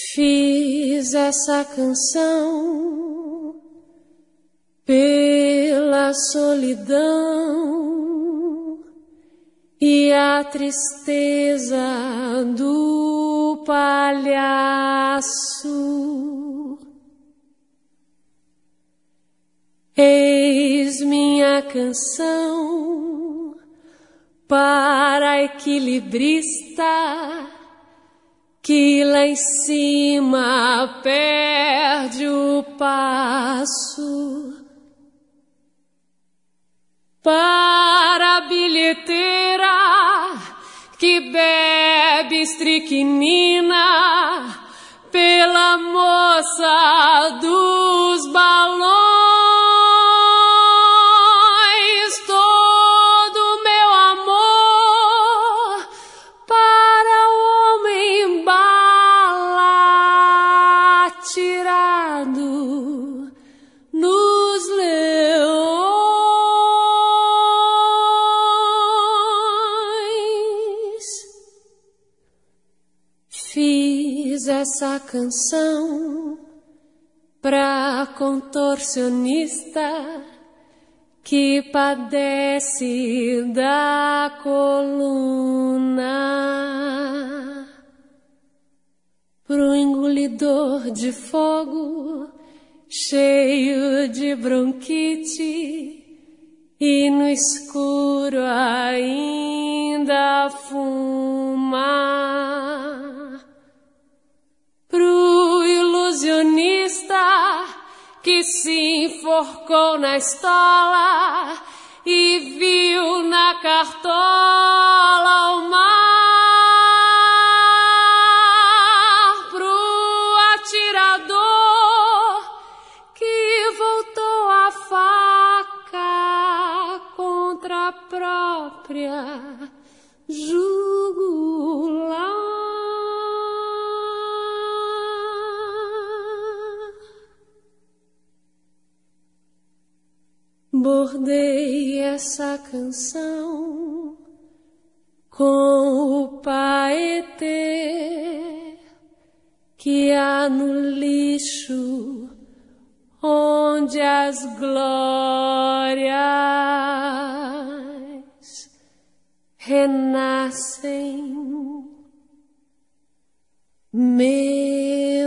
Fiz essa canção pela solidão e a tristeza do palhaço. Eis minha canção para a equilibrista que lá em cima perde o passo. Para a bilheteira que bebe estricnina pela moça dos balões. Todo meu amor para o homem bala tirado nos leões. Fiz essa canção pra contorcionista que padece da coluna, pro engolidor de fogo cheio de bronquite e no escuro ainda fuma, pro ilusionista que se enforcou na estola e viu na cartola o mar, pro atirador que voltou a faca contra a própria jugular. Bordei essa canção com o paetê que há no lixo onde as glórias renascem. Meu